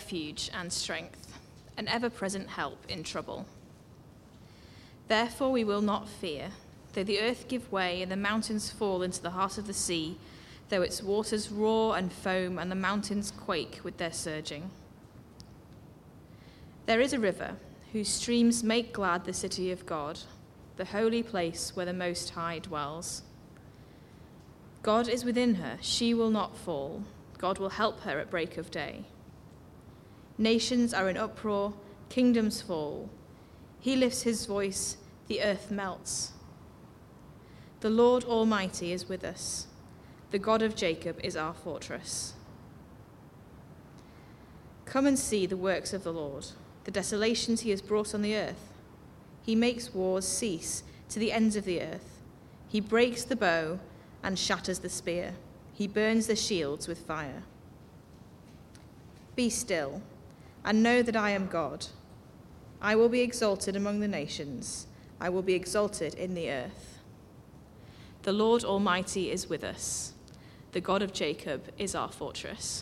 refuge and strength, an ever-present help in trouble. Therefore we will not fear, though the earth give way and the mountains fall into the heart of the sea, though its waters roar and foam and the mountains quake with their surging. There is a river whose streams make glad the city of God, the holy place where the Most High dwells. God is within her, she will not fall. God will help her at break of day. Nations are in uproar, kingdoms fall. He lifts his voice, the earth melts. The Lord Almighty is with us. The God of Jacob is our fortress. Come and see the works of the Lord, the desolations he has brought on the earth. He makes wars cease to the ends of the earth. He breaks the bow and shatters the spear. He burns the shields with fire. Be still and know that I am God. I will be exalted among the nations. I will be exalted in the earth. The Lord Almighty is with us. The God of Jacob is our fortress.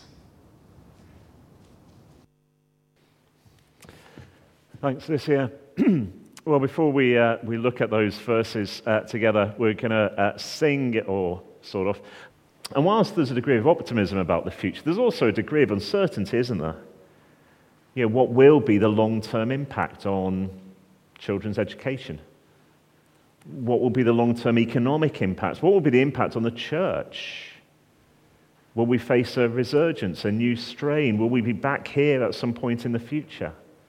Thanks, Alicia. Well, before we look at those verses together, we're going to sing, or sort of. And whilst there's a degree of optimism about the future, there's also a degree of uncertainty, isn't there? You know, what will be the long-term impact on children's education? What will be the long-term economic impacts? What will be the impact on the church? Will we face a resurgence, a new strain? Will we be back here at some point in the future?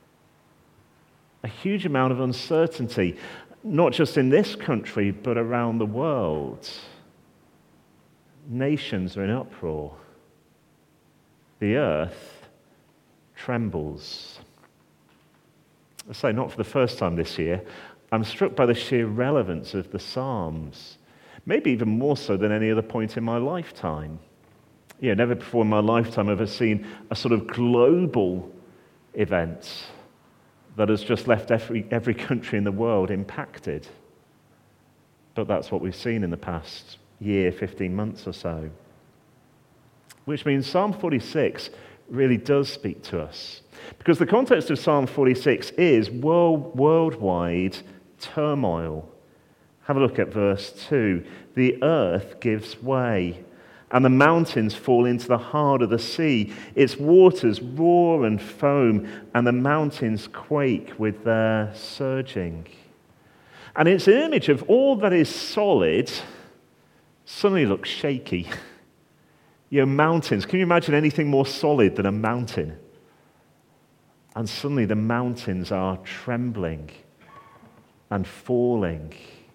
A huge amount of uncertainty, not just in this country, but around the world. Nations are in uproar. The earth trembles. I say, not for the first time this year, I'm struck by the sheer relevance of the Psalms, maybe even more so than any other point in my lifetime. You know, never before in my lifetime have I seen a sort of global event that has just left every country in the world impacted. But that's what we've seen in the past year, 15 months or so. Which means Psalm 46 really does speak to us. Because the context of Psalm 46 is worldwide turmoil. Have a look at verse 2. The earth gives way, and the mountains fall into the heart of the sea. Its waters roar and foam, and the mountains quake with their surging. And it's an image of all that is solid suddenly looks shaky. You know, mountains. Can you imagine anything more solid than a mountain? And suddenly the mountains are trembling and falling.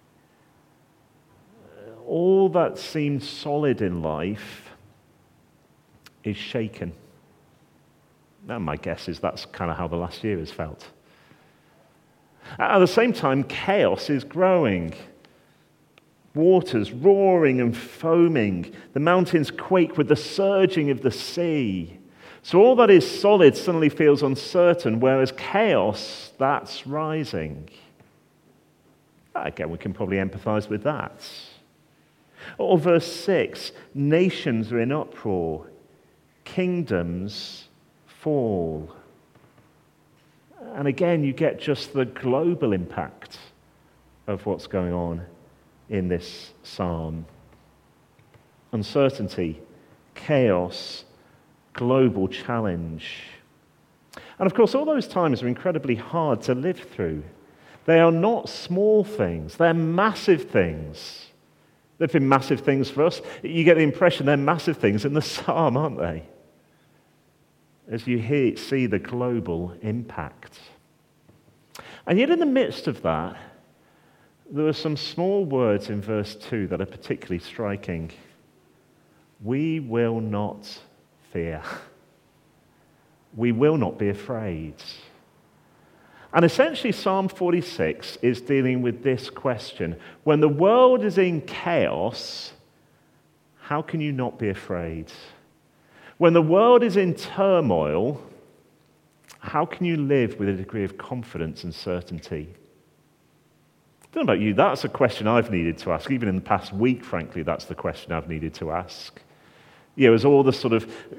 All that seemed solid in life is shaken. Now, my guess is that's kind of how the last year has felt. At the same time, chaos is growing. Waters roaring and foaming. The mountains quake with the surging of the sea. So all that is solid suddenly feels uncertain, whereas chaos, that's rising. Again, we can probably empathize with that. Or verse 6, nations are in uproar, kingdoms fall. And again, you get just the global impact of what's going on in this psalm. Uncertainty, chaos, global challenge. And of course, all those times are incredibly hard to live through. They are not small things, they're massive things. They've been massive things for us. You get the impression they're massive things in the psalm, aren't they? As you see the global impact. And yet in the midst of that, there are some small words in verse 2 that are particularly striking. We will not fear. We will not be afraid. And essentially, Psalm 46 is dealing with this question. When the world is in chaos, how can you not be afraid? When the world is in turmoil, how can you live with a degree of confidence and certainty? I don't know about you, that's a question I've needed to ask. Even in the past week, frankly, that's the question I've needed to ask. You know, as all the sort of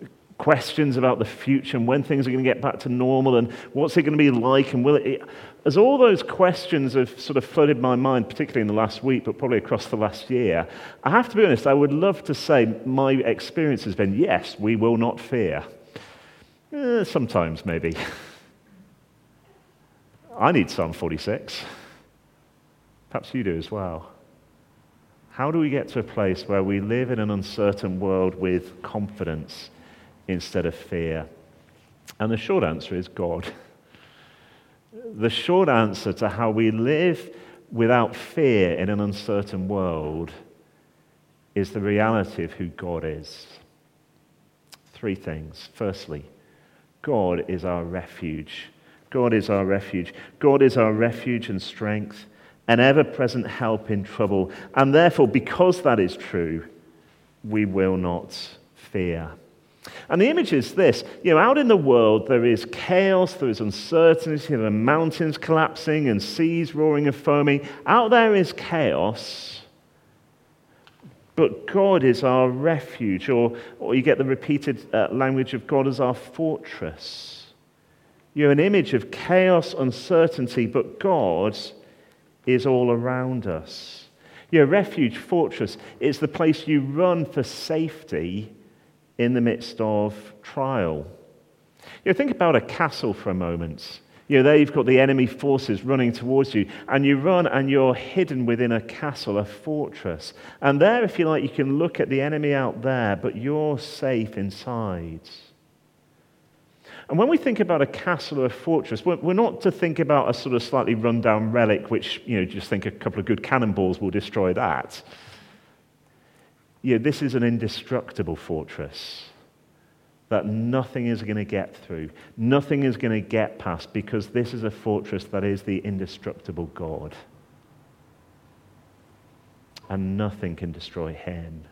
questions about the future and when things are going to get back to normal and what's it going to be like and will it... As all those questions have sort of flooded my mind, particularly in the last week, but probably across the last year, I have to be honest, I would love to say my experience has been, yes, we will not fear. Sometimes, maybe. I need Psalm 46. Perhaps you do as well. How do we get to a place where we live in an uncertain world with confidence instead of fear? And the short answer is God. The short answer to how we live without fear in an uncertain world is the reality of who God is. 3 things. Firstly, God is our refuge. God is our refuge. God is our refuge and strength, an ever-present help in trouble. And therefore, because that is true, we will not fear. And the image is this, out in the world there is chaos, there is uncertainty, there are mountains collapsing and seas roaring and foaming. Out there is chaos, but God is our refuge, or you get the repeated language of God as our fortress. An image of chaos, uncertainty, but God is all around us. Refuge, fortress, is the place you run for safety in the midst of trial. Think about a castle for a moment. There you've got the enemy forces running towards you, and you run and you're hidden within a castle, a fortress. And there, if you like, you can look at the enemy out there, but you're safe inside. And when we think about a castle or a fortress, we're not to think about a sort of slightly run-down relic, which, just think a couple of good cannonballs will destroy that. This is an indestructible fortress that nothing is going to get through, nothing is going to get past, because this is a fortress that is the indestructible God. And nothing can destroy him.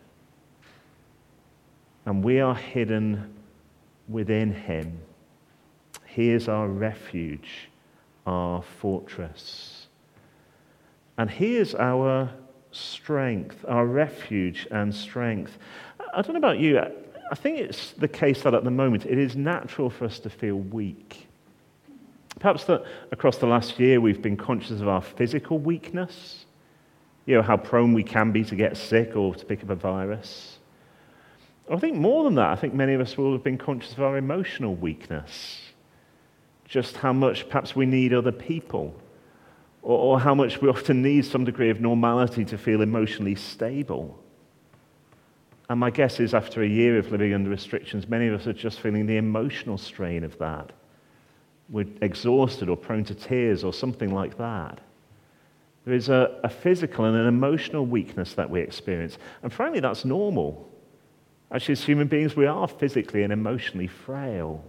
And we are hidden within him. He is our refuge, our fortress. And he is our strength, our refuge and strength. I don't know about you, I think it's the case that at the moment it is natural for us to feel weak. Perhaps that across the last year we've been conscious of our physical weakness, how prone we can be to get sick or to pick up a virus. I think more than that, I think many of us will have been conscious of our emotional weakness, just how much perhaps we need other people, or how much we often need some degree of normality to feel emotionally stable. And my guess is after a year of living under restrictions, many of us are just feeling the emotional strain of that. We're exhausted or prone to tears or something like that. There is a physical and an emotional weakness that we experience. And frankly, that's normal. Actually, as human beings, we are physically and emotionally frail.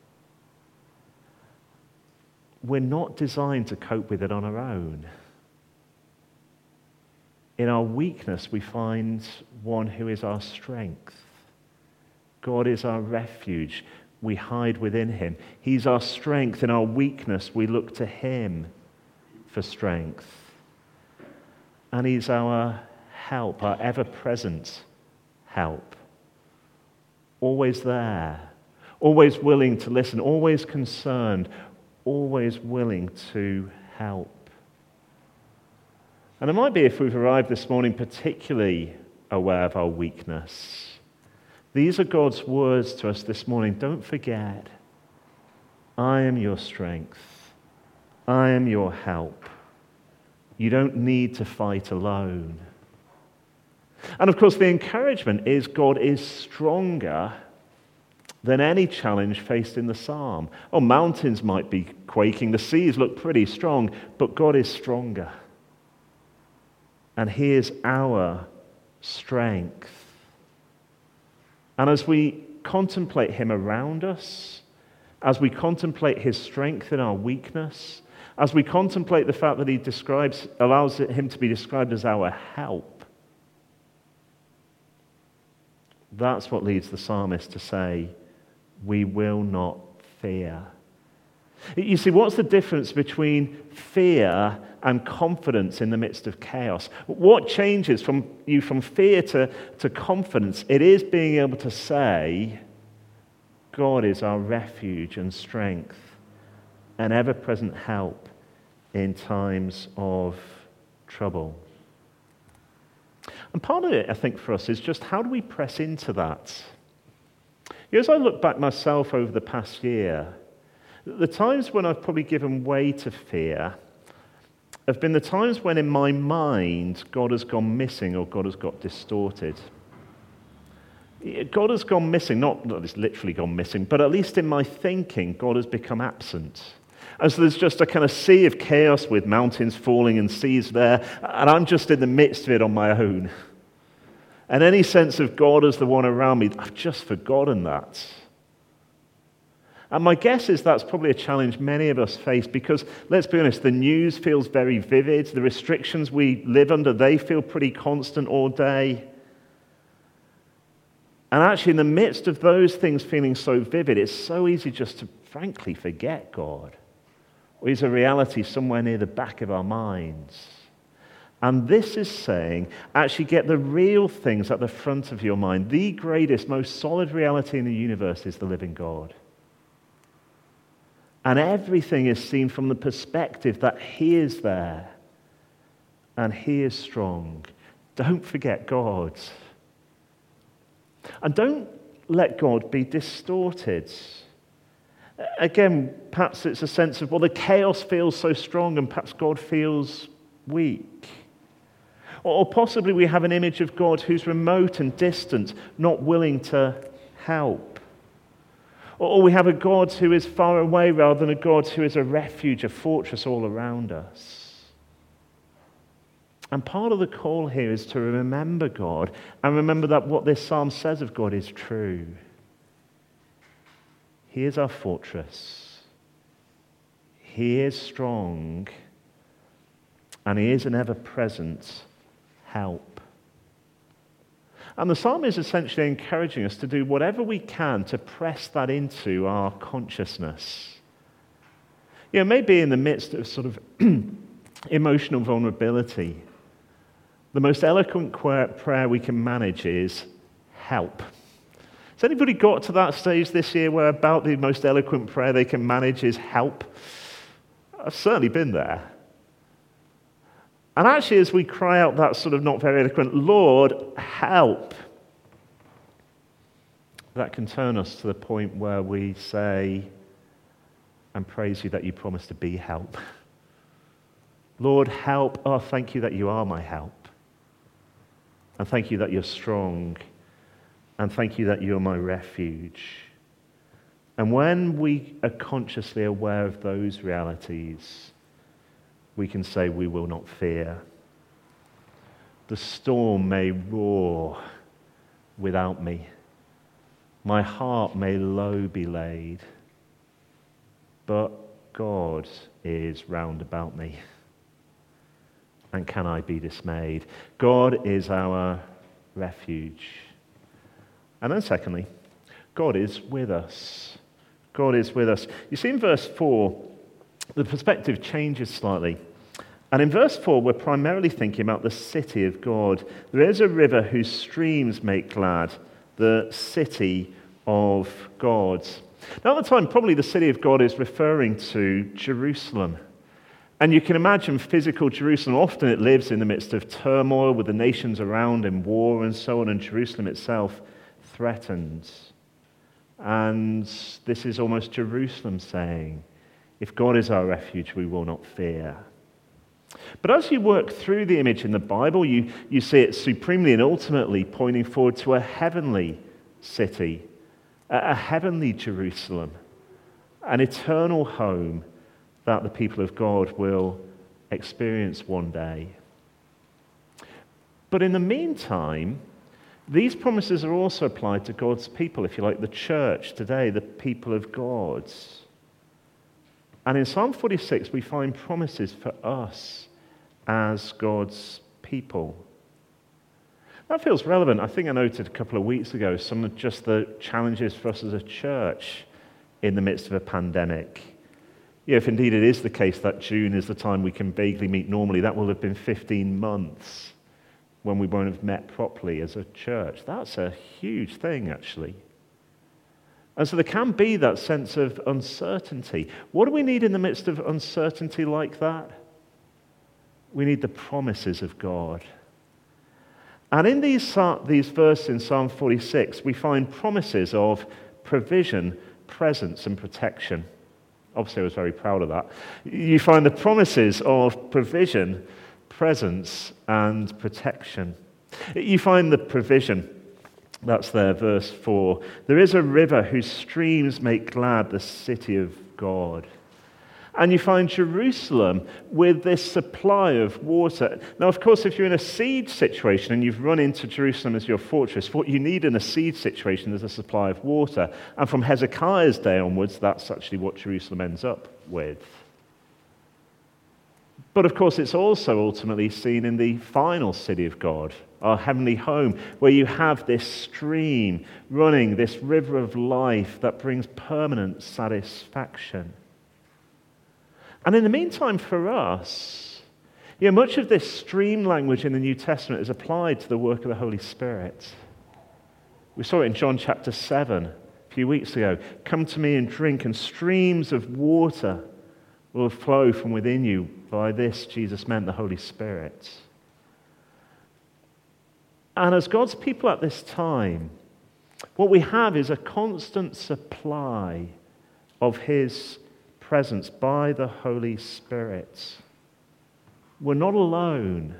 We're not designed to cope with it on our own. In our weakness, we find one who is our strength. God is our refuge. We hide within him. He's our strength. In our weakness, we look to him for strength. And he's our help, our ever-present help. Always there, always willing to listen, always concerned, always willing to help. And it might be, if we've arrived this morning, particularly aware of our weakness. These are God's words to us this morning. Don't forget, I am your strength. I am your help. You don't need to fight alone. And of course, the encouragement is God is stronger than any challenge faced in the psalm. Mountains might be quaking, the seas look pretty strong, but God is stronger. And he is our strength. And as we contemplate him around us, as we contemplate his strength in our weakness, as we contemplate the fact that he allows him to be described as our help, that's what leads the psalmist to say, we will not fear. You see, what's the difference between fear and confidence in the midst of chaos? What changes from fear to confidence? It is being able to say, God is our refuge and strength, an ever-present help in times of trouble. And part of it, I think, for us is just how do we press into that? As I look back myself over the past year, the times when I've probably given way to fear have been the times when in my mind God has gone missing or God has got distorted. God has gone missing, not that it's literally gone missing, but at least in my thinking, God has become absent. As there's just a kind of sea of chaos with mountains falling and seas there, and I'm just in the midst of it on my own. And any sense of God as the one around me, I've just forgotten that. And my guess is that's probably a challenge many of us face because, let's be honest, the news feels very vivid. The restrictions we live under, they feel pretty constant all day. And actually, in the midst of those things feeling so vivid, it's so easy just to, frankly, forget God. Or He's a reality somewhere near the back of our minds. And this is saying, actually get the real things at the front of your mind. The greatest, most solid reality in the universe is the living God. And everything is seen from the perspective that He is there and He is strong. Don't forget God. And don't let God be distorted. Again, perhaps it's a sense of, well, the chaos feels so strong and perhaps God feels weak. Or possibly we have an image of God who's remote and distant, not willing to help. Or we have a God who is far away rather than a God who is a refuge, a fortress all around us. And part of the call here is to remember God and remember that what this psalm says of God is true. He is our fortress. He is strong. And He is an ever-present help. And the psalm is essentially encouraging us to do whatever we can to press that into our consciousness. Maybe in the midst of sort of emotional vulnerability, the most eloquent prayer we can manage is help. Has anybody got to that stage this year where about the most eloquent prayer they can manage is help? I've certainly been there. And actually, as we cry out that sort of not very eloquent, Lord, help, that can turn us to the point where we say and praise you that you promise to be help. Lord, help. Oh, thank you that you are my help. And thank you that you're strong. And thank you that you're my refuge. And when we are consciously aware of those realities, we can say we will not fear. The storm may roar without me. My heart may low be laid. But God is round about me. And can I be dismayed? God is our refuge. And then secondly, God is with us. God is with us. You see in verse 4, the perspective changes slightly. And in verse 4, we're primarily thinking about the city of God. There is a river whose streams make glad, the city of God. Now at the time, probably the city of God is referring to Jerusalem. And you can imagine physical Jerusalem. Often it lives in the midst of turmoil with the nations around in war and so on, and Jerusalem itself threatened. And this is almost Jerusalem saying, if God is our refuge, we will not fear. But as you work through the image in the Bible, you see it supremely and ultimately pointing forward to a heavenly city, a heavenly Jerusalem, an eternal home that the people of God will experience one day. But in the meantime, these promises are also applied to God's people, if you like, the church today, the people of God. And in Psalm 46, we find promises for us as God's people. That feels relevant. I think I noted a couple of weeks ago some of just the challenges for us as a church in the midst of a pandemic. If indeed it is the case that June is the time we can vaguely meet normally, that will have been 15 months when we won't have met properly as a church. That's a huge thing, actually. And so there can be that sense of uncertainty. What do we need in the midst of uncertainty like that? We need the promises of God. And in these verses in Psalm 46, we find promises of provision, presence, and protection. Obviously, I was very proud of that. You find the promises of provision, presence, and protection. You find the provision. That's there, verse 4. There is a river whose streams make glad the city of God. And you find Jerusalem with this supply of water. Now, of course, if you're in a siege situation and you've run into Jerusalem as your fortress, what you need in a siege situation is a supply of water. And from Hezekiah's day onwards, that's actually what Jerusalem ends up with. But of course, it's also ultimately seen in the final city of God, our heavenly home, where you have this stream running, this river of life that brings permanent satisfaction. And in the meantime, for us, much of this stream language in the New Testament is applied to the work of the Holy Spirit. We saw it in John chapter 7 a few weeks ago. Come to me and drink, and streams of water will flow from within you. By this, Jesus meant the Holy Spirit. And as God's people at this time, what we have is a constant supply of His presence by the Holy Spirit. We're not alone.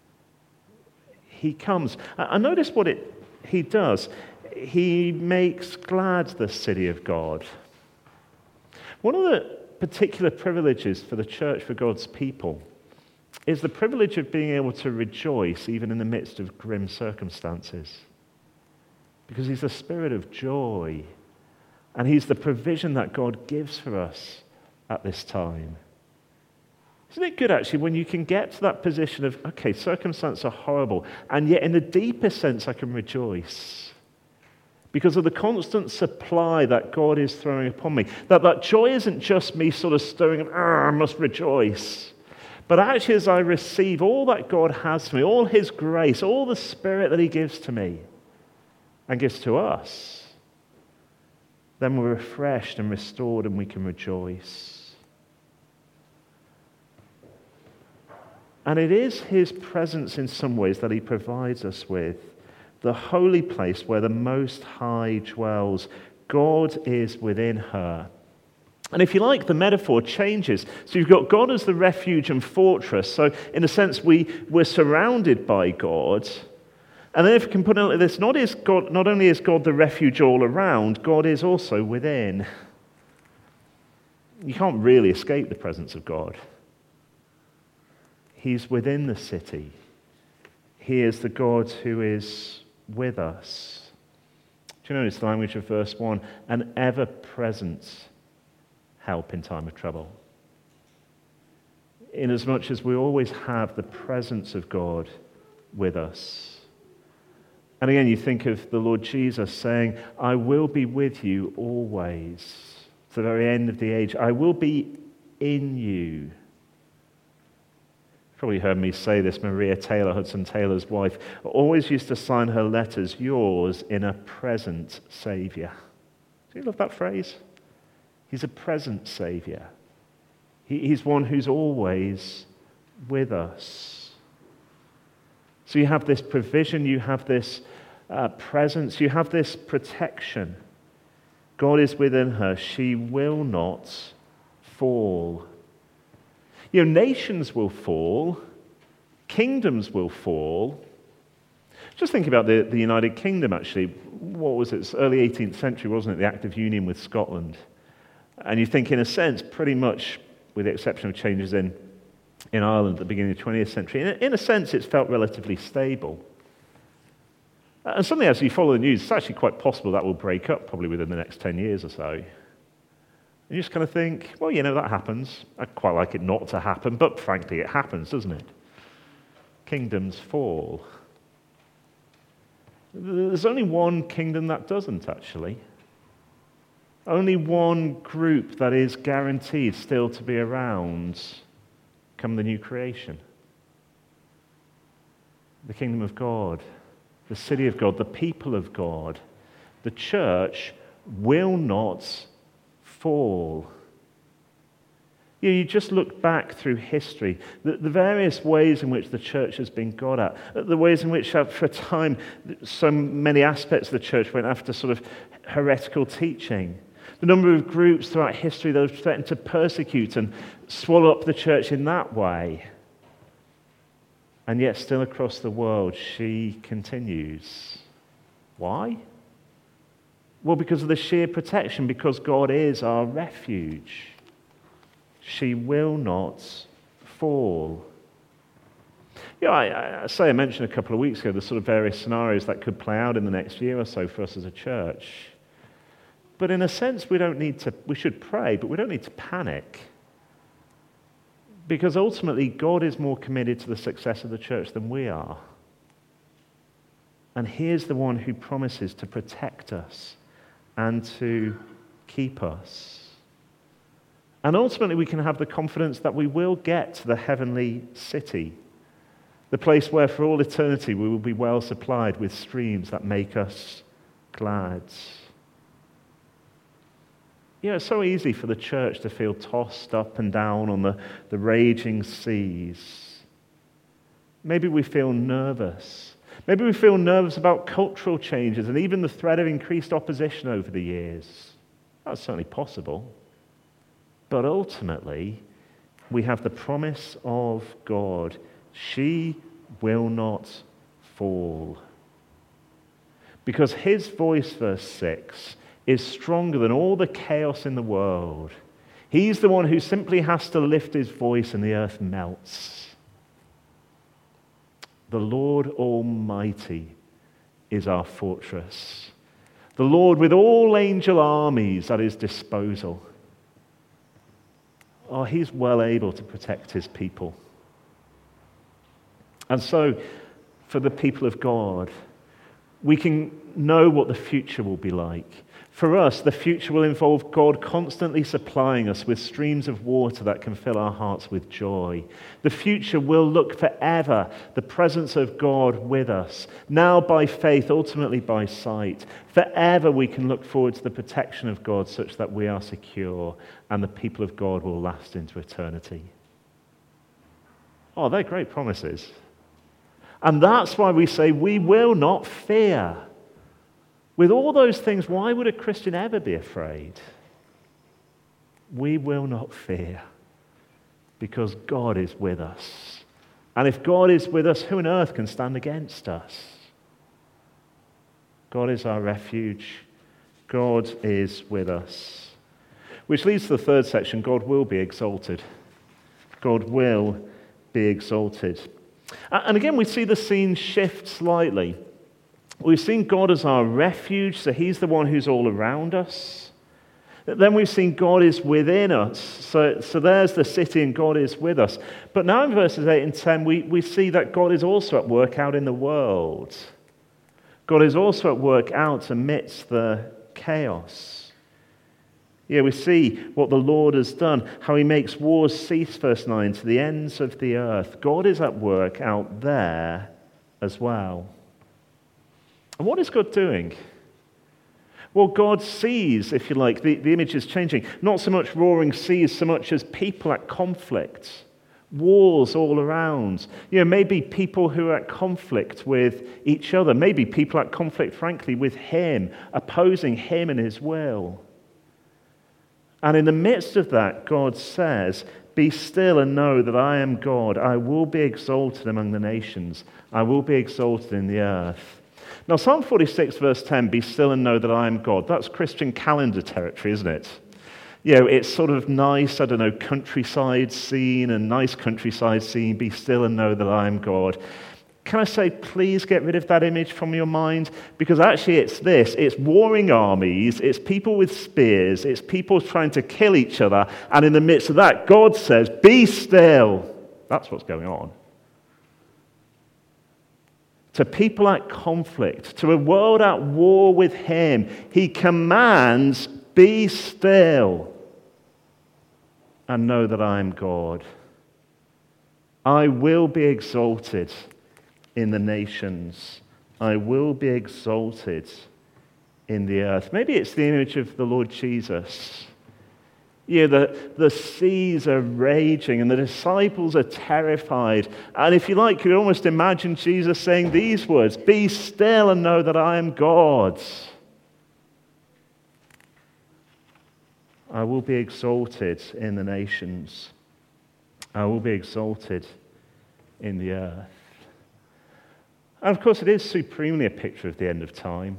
He comes. And notice what He does. He makes glad the city of God. One of the particular privileges for the church, for God's people, is the privilege of being able to rejoice even in the midst of grim circumstances. Because He's the Spirit of joy, and He's the provision that God gives for us at this time. Isn't it good, actually, when you can get to that position of, okay, circumstances are horrible, and yet in the deepest sense I can rejoice because of the constant supply that God is throwing upon me. That joy isn't just me sort of stirring up, I must rejoice. But actually, as I receive all that God has for me, all His grace, all the Spirit that He gives to me and gives to us, then we're refreshed and restored and we can rejoice. And it is His presence in some ways that He provides us with, the holy place where the Most High dwells. God is within her. And if you like, the metaphor changes. So you've got God as the refuge and fortress. So in a sense, we're surrounded by God. And then if you can put it like this, not only is God the refuge all around, God is also within. You can't really escape the presence of God. He's within the city. He is the God who is with us. Do you notice the language of verse 1? An ever-present help in time of trouble. Inasmuch as we always have the presence of God with us. And again, you think of the Lord Jesus saying, I will be with you always, to the very end of the age. I will be in you. Probably heard me say this. Maria Taylor, Hudson Taylor's wife, always used to sign her letters, yours in a present Saviour. Do you love that phrase? He's a present Saviour. He's one who's always with us. So you have this provision, you have this presence, you have this protection. God is within her. She will not fall. Nations will fall. Kingdoms will fall. Just think about the United Kingdom, actually. What was it? It's early 18th century, wasn't it? The Act of Union with Scotland. And you think, in a sense, pretty much, with the exception of changes in Ireland at the beginning of the 20th century, in a sense, it's felt relatively stable. And suddenly, as you follow the news, it's actually quite possible that will break up probably within the next 10 years or so. And you just kind of think, well, that happens. I'd quite like it not to happen, but frankly, it happens, doesn't it? Kingdoms fall. There's only one kingdom that doesn't, actually. Only one group that is guaranteed still to be around come the new creation. The kingdom of God, the city of God, the people of God, the church will not fall. You just look back through history, the various ways in which the church has been got at, the ways in which for a time so many aspects of the church went after sort of heretical teaching. The number of groups throughout history that have threatened to persecute and swallow up the church in that way. And yet still across the world, she continues. Why? Well, because of the sheer protection, because God is our refuge. She will not fall. I mentioned a couple of weeks ago the sort of various scenarios that could play out in the next year or so for us as a church. But in a sense, we should pray, but we don't need to panic. Because ultimately, God is more committed to the success of the church than we are. And He is the one who promises to protect us and to keep us. And ultimately, we can have the confidence that we will get to the heavenly city, the place where for all eternity we will be well supplied with streams that make us glad. It's so easy for the church to feel tossed up and down on the raging seas. Maybe we feel nervous. Maybe we feel nervous about cultural changes and even the threat of increased opposition over the years. That's certainly possible. But ultimately, we have the promise of God. She will not fall. Because His voice, verse 6, is stronger than all the chaos in the world. He's the one who simply has to lift His voice and the earth melts. The Lord Almighty is our fortress. The Lord with all angel armies at His disposal. He's well able to protect His people. And so, for the people of God, we can know what the future will be like. For us, the future will involve God constantly supplying us with streams of water that can fill our hearts with joy. The future will look forever the presence of God with us, now by faith, ultimately by sight. Forever we can look forward to the protection of God such that we are secure and the people of God will last into eternity. They're great promises. And that's why we say we will not fear. With all those things, why would a Christian ever be afraid? We will not fear because God is with us. And if God is with us, who on earth can stand against us? God is our refuge. God is with us. Which leads to the third section, God will be exalted. God will be exalted. And again, we see the scene shift slightly. We've seen God as our refuge, so He's the one who's all around us. Then we've seen God is within us, so there's the city and God is with us. But now in verses 8 and 10, we see that God is also at work out in the world. God is also at work out amidst the chaos. We see what the Lord has done, how He makes wars cease, verse 9, to the ends of the earth. God is at work out there as well. And what is God doing? Well, God sees, if you like, the image is changing. Not so much roaring seas, so much as people at conflict. Wars all around. Maybe people who are at conflict with each other. Maybe people at conflict, frankly, with Him, opposing Him and His will. And in the midst of that, God says, "Be still and know that I am God. I will be exalted among the nations. I will be exalted in the earth." Now, Psalm 46, verse 10, "Be still and know that I am God." That's Christian calendar territory, isn't it? It's sort of nice, countryside scene, and nice countryside scene. Be still and know that I am God. Can I say, please get rid of that image from your mind? Because actually it's this. It's warring armies. It's people with spears. It's people trying to kill each other. And in the midst of that, God says, "Be still." That's what's going on. To people at conflict, to a world at war with Him, He commands, "Be still and know that I am God. I will be exalted in the nations. I will be exalted in the earth. Maybe it's the image of the Lord Jesus. The seas are raging and the disciples are terrified. And if you like, you could almost imagine Jesus saying these words, "Be still and know that I am God. I will be exalted in the nations. I will be exalted in the earth." And of course, it is supremely a picture of the end of time.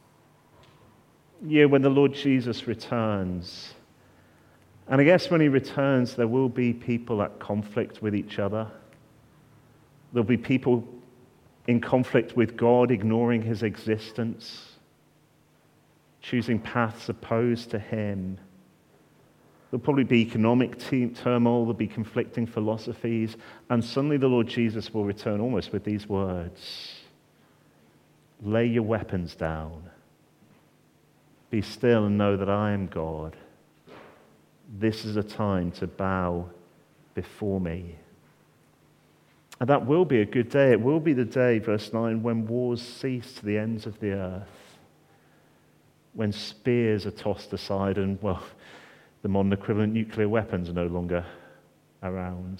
When the Lord Jesus returns. And I guess when he returns, there will be people at conflict with each other. There'll be people in conflict with God, ignoring his existence, choosing paths opposed to him. There'll probably be economic turmoil, there'll be conflicting philosophies, and suddenly the Lord Jesus will return almost with these words: "Lay your weapons down. Be still and know that I am God. This is a time to bow before me." And that will be a good day. It will be the day, verse 9, when wars cease to the ends of the earth, when spears are tossed aside and, the modern equivalent nuclear weapons are no longer around.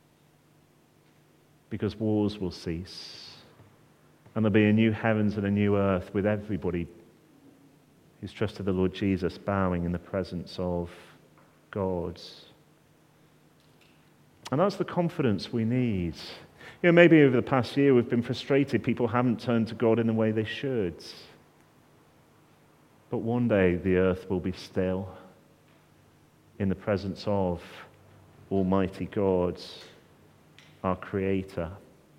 Because wars will cease. And there'll be a new heavens and a new earth with everybody who's trusted the Lord Jesus bowing in the presence of God. And that's the confidence we need. Maybe over the past year we've been frustrated. People haven't turned to God in the way they should. But one day the earth will be still in the presence of Almighty God, our Creator.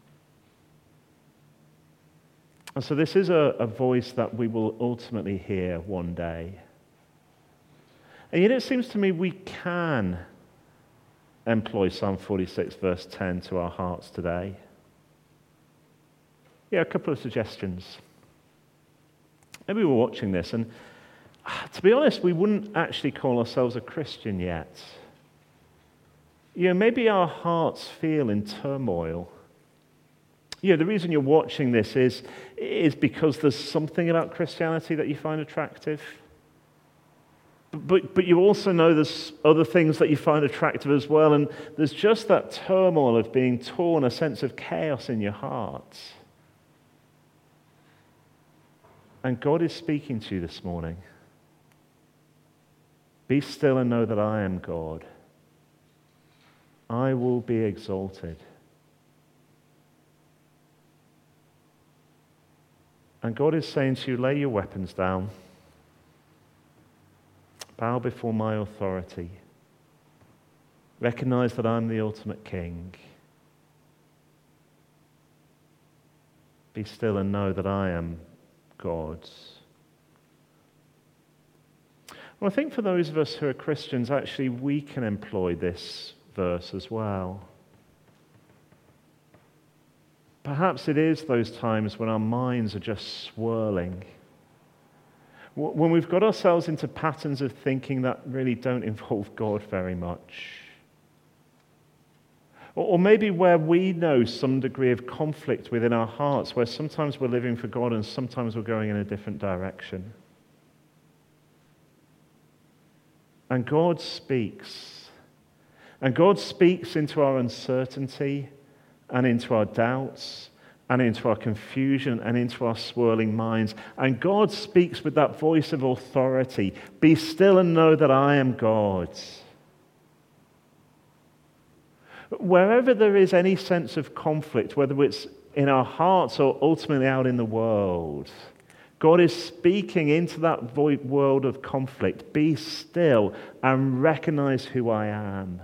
And so this is a voice that we will ultimately hear one day. And yet it seems to me we can employ Psalm 46 verse 10 to our hearts today. A couple of suggestions. Maybe we're watching this and to be honest, we wouldn't actually call ourselves a Christian yet. Maybe our hearts feel in turmoil. The reason you're watching this is because there's something about Christianity that you find attractive. But you also know there's other things that you find attractive as well, and there's just that turmoil of being torn, a sense of chaos in your heart. And God is speaking to you this morning. Be still and know that I am God. I will be exalted. And God is saying to you, lay your weapons down. Bow before my authority. Recognize that I'm the ultimate king. Be still and know that I am God. Well, I think for those of us who are Christians, actually we can employ this verse as well. Perhaps it is those times when our minds are just swirling. When we've got ourselves into patterns of thinking that really don't involve God very much. Or maybe where we know some degree of conflict within our hearts, where sometimes we're living for God and sometimes we're going in a different direction. And God speaks. And God speaks into our uncertainty and into our doubts and into our confusion and into our swirling minds. And God speaks with that voice of authority. Be still and know that I am God. Wherever there is any sense of conflict, whether it's in our hearts or ultimately out in the world, God is speaking into that world of conflict. Be still and recognize who I am.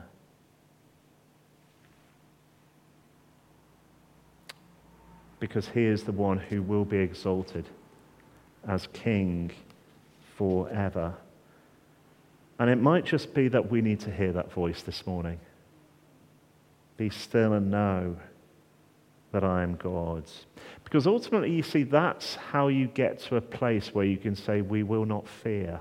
Because he is the one who will be exalted as king forever. And it might just be that we need to hear that voice this morning. Be still and know that I am God. Because ultimately, you see, that's how you get to a place where you can say, we will not fear.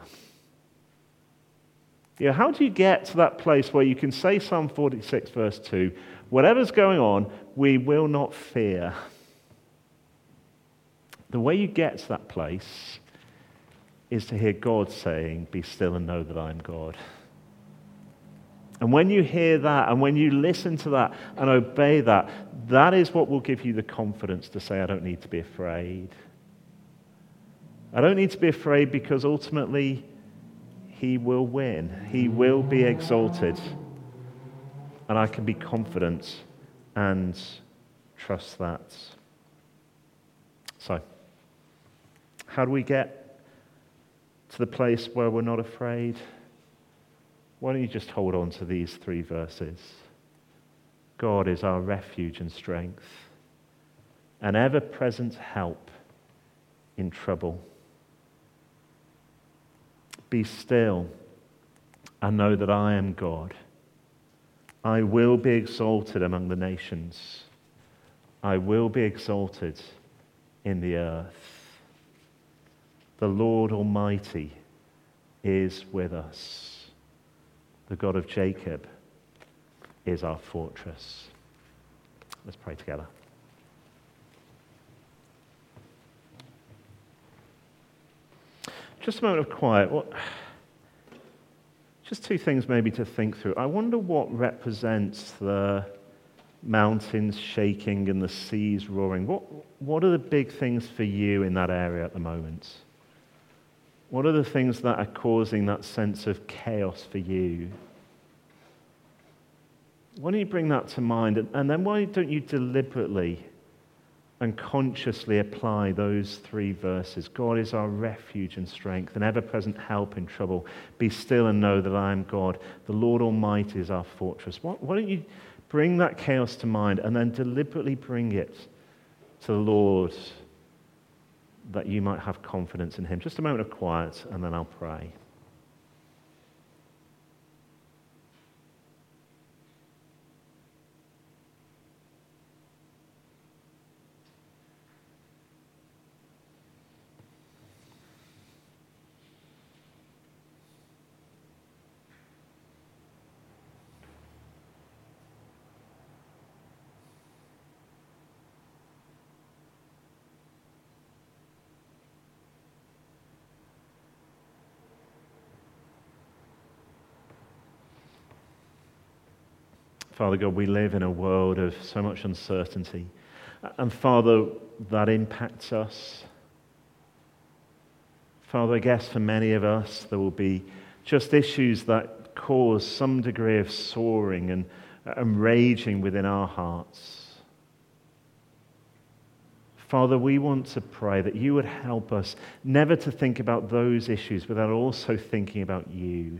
How do you get to that place where you can say Psalm 46 verse 2, whatever's going on, we will not fear? The way you get to that place is to hear God saying, "Be still and know that I am God." And when you hear that, and when you listen to that and obey that, that is what will give you the confidence to say, "I don't need to be afraid." I don't need to be afraid because ultimately he will win. He will be exalted. And I can be confident and trust that. So, how do we get to the place where we're not afraid? Why don't you just hold on to these 3 verses? God is our refuge and strength, an ever-present help in trouble. Be still and know that I am God. I will be exalted among the nations. I will be exalted in the earth. The Lord Almighty is with us. The God of Jacob is our fortress. Let's pray together. Just a moment of quiet. Just 2 things maybe to think through. I wonder what represents the mountains shaking and the seas roaring. What are the big things for you in that area at the moment? What are the things that are causing that sense of chaos for you? Why don't you bring that to mind? And then why don't you deliberately and consciously apply those 3 verses? God is our refuge and strength, an ever-present help in trouble. Be still and know that I am God. The Lord Almighty is our fortress. Why don't you bring that chaos to mind and then deliberately bring it to the Lord, that you might have confidence in him. Just a moment of quiet, and then I'll pray. Father God, we live in a world of so much uncertainty. And Father, that impacts us. Father, I guess for many of us, there will be just issues that cause some degree of soaring and raging within our hearts. Father, we want to pray that you would help us never to think about those issues without also thinking about you.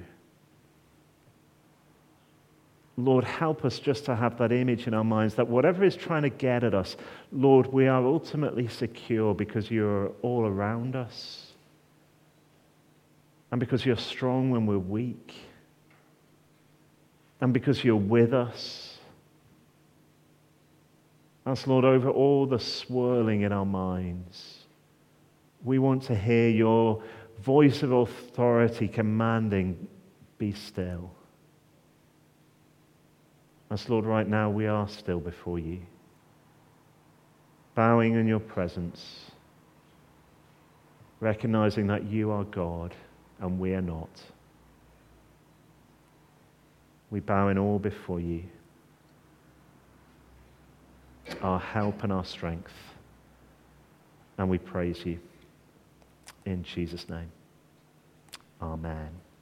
Lord, help us just to have that image in our minds that whatever is trying to get at us, Lord, we are ultimately secure because you're all around us and because you're strong when we're weak and because you're with us. As Lord, over all the swirling in our minds, we want to hear your voice of authority commanding, "Be still." As Lord, right now we are still before you, bowing in your presence, recognizing that you are God and we are not. We bow in all before you, our help and our strength, and we praise you in Jesus' name. Amen.